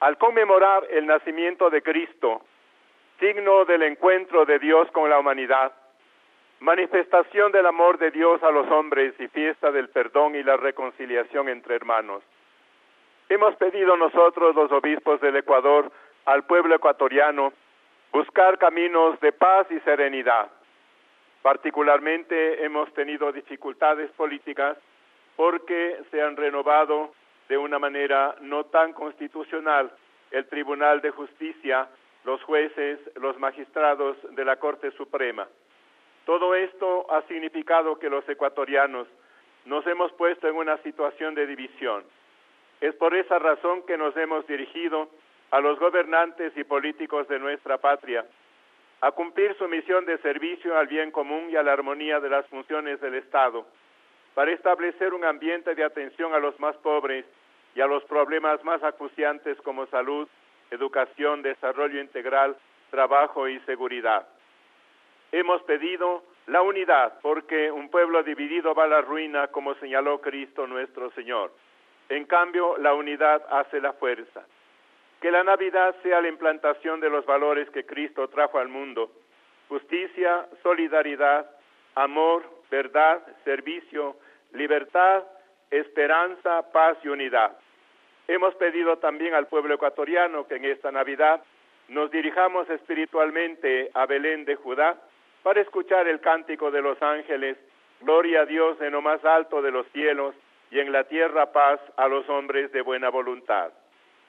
Al conmemorar el nacimiento de Cristo, signo del encuentro de Dios con la humanidad, manifestación del amor de Dios a los hombres y fiesta del perdón y la reconciliación entre hermanos, hemos pedido nosotros, los obispos del Ecuador, al pueblo ecuatoriano, buscar caminos de paz y serenidad. Particularmente hemos tenido dificultades políticas porque se han renovado de una manera no tan constitucional el Tribunal de Justicia, los jueces, los magistrados de la Corte Suprema. Todo esto ha significado que los ecuatorianos nos hemos puesto en una situación de división. Es por esa razón que nos hemos dirigido a los gobernantes y políticos de nuestra patria a cumplir su misión de servicio al bien común y a la armonía de las funciones del Estado, para establecer un ambiente de atención a los más pobres y a los problemas más acuciantes como salud, educación, desarrollo integral, trabajo y seguridad. Hemos pedido la unidad, porque un pueblo dividido va a la ruina, como señaló Cristo nuestro Señor. En cambio, la unidad hace la fuerza. Que la Navidad sea la implantación de los valores que Cristo trajo al mundo: justicia, solidaridad, amor, verdad, servicio, libertad, esperanza, paz y unidad. Hemos pedido también al pueblo ecuatoriano que en esta Navidad nos dirijamos espiritualmente a Belén de Judá para escuchar el cántico de los ángeles: gloria a Dios en lo más alto de los cielos y en la tierra paz a los hombres de buena voluntad.